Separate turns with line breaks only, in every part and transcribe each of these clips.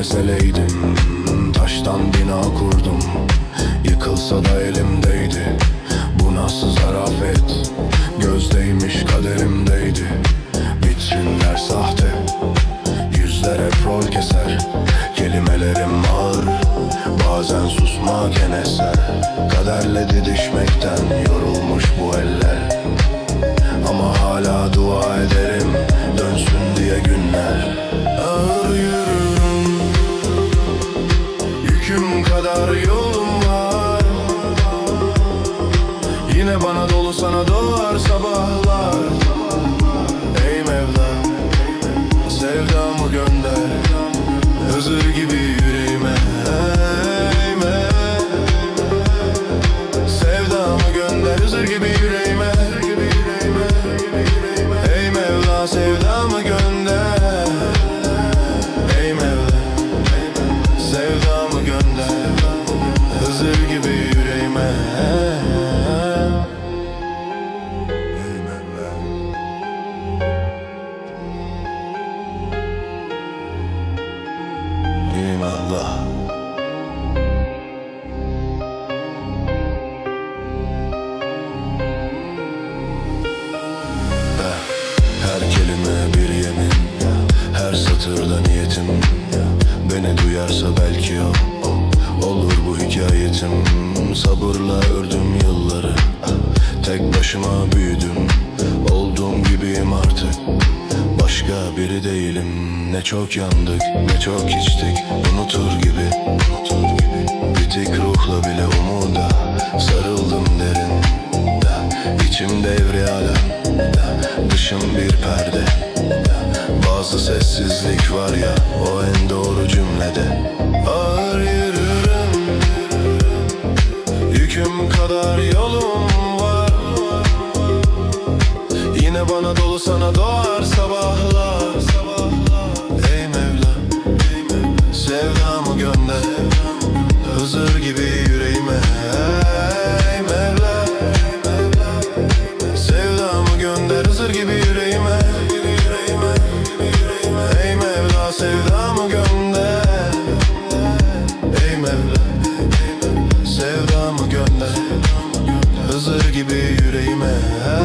meseleydim. Taştan bina kurdum, yıkılsa da elimdeydi. Bu nasıl zarafet, gözdeymiş kaderimdeydi. Vitrinler sahte, yüzler hep rol keser. Kelimelerim ağır, bazen susmak en eser. Kaderle didişmekten yorulmuş bu eller. Ama hala dua ederim, dönsün diye günler. Ağır yürürüm, yüküm kadar yolum var. Yine bana dolu, sana doğar sabahlar. Ey Mevla, sevdamı gönder Hızır gibi yüreğime. Ey Mevla, sevdamı gönder Hızır gibi yüreğime. Ey Mevla, sevdamı gönder. Ey Mevla, sevdamı gönder Hızır gibi yüreğime. Ey Mevla. Eyvallah. Her kelime bir yemin, her satırda niyetim. Beni duyarsa belki o olur bu hikayetim. Sabırla ördüm yılları, tek başıma büyüdüm. Olduğum gibiyim artık, başka biri değilim. Ne çok yandık, ne çok içtik, unutur gibi. Bitik ruhla bile umuda sarıldım derin. İçimde evri alem, dışım bir perde. Bazı sessizlik var ya, o en doğru cümlede. Ağır yürürüm, yüküm kadar yolum var. Yine bana dolu, sana doğar sabahlar. Ey Mevla, sevdamı gönder Hızır gibi yüreğime. Ey Mevla, sevdamı gönder Hızır gibi yüreğime. Ey Mevla, sevdamı gönder. Ey Mevla, sevdamı gönder Hızır gibi yüreğime.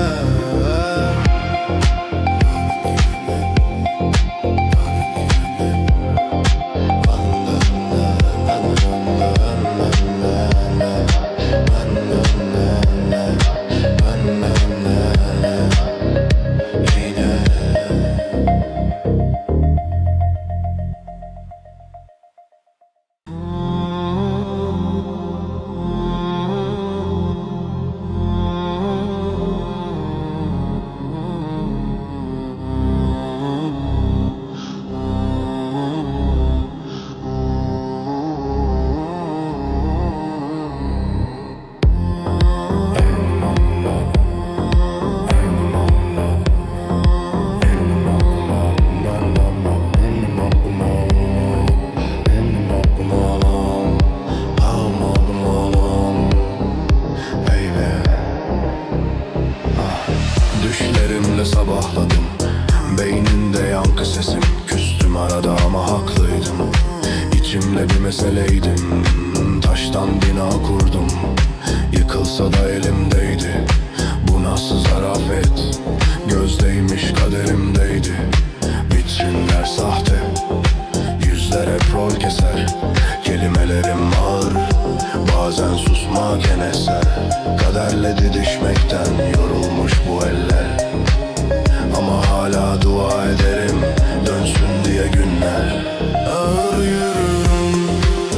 Düşlerimle sabahladım, beyninde yankı sesim. Küstüm arada ama haklıydım, İçimde bir meseleydim. Taştan bina kurdum, yıkılsa da elimdeydi. Bu nasıl zarafet, gözdeymiş kaderimdeydi. Vitrinler sahte, yüzler hep rol keser. Kelimelerim ağır, bazen susmak en eser. Kaderle didişmekten yorulmuş bu eller. Ama hala dua ederim, dönsün diye günler. Ağır yürürüm,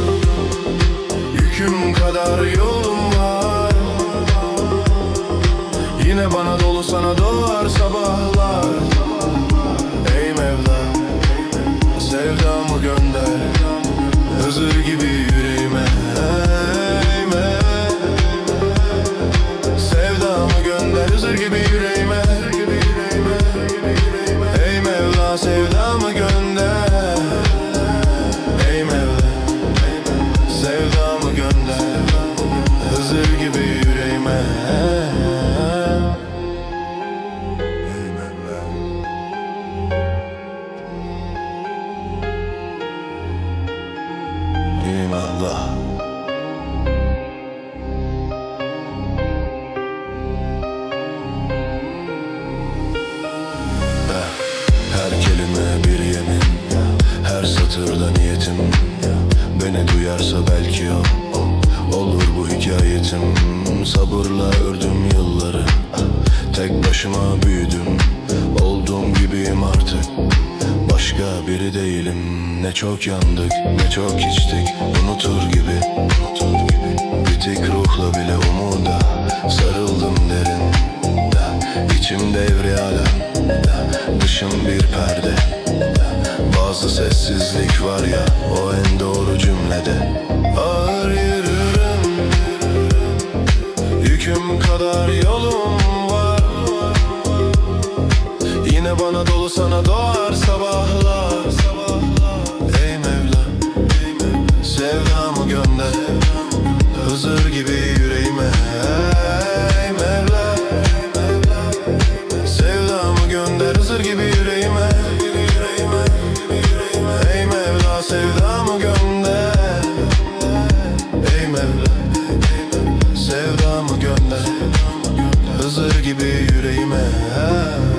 yüküm kadar yolum var. Yine bana dolu, sana doğar sabahlar. Ey Mevla, sevdamı gönder Hızır gibi yüreğime. Ey Mevla, sevdamı gönder Hızır gibi yüreğime. Ey Mevla, sevdamı gönder. Ey Mevla, sevdamı gönder Hızır gibi yüreğime. Ey Mevla. Beni duyarsa belki o olur bu hikayetim. Sabırla ördüm yılları, tek başıma büyüdüm. Olduğum gibiyim artık, başka biri değilim. Ne çok yandık, ne çok içtik, unutur gibi. Bitik ruhla bile umuda sarıldım derin. İçim devri hala, dışım bir perde. Bazı sessizlik var ya, o en doğru cümlede. Ağır yürürüm, yüküm kadar yolum var. Yine bana dolu, sana doğar sabahlar. Ey Mevla, sevdamı gönder Hızır gibi yüreğime. Ey Mevla, sevdamı gönder Hızır gibi yüreğime. Ey Mevla, sevdamı gönder. Ey Mevla, sevdamı gönder Hızır gibi yüreğime.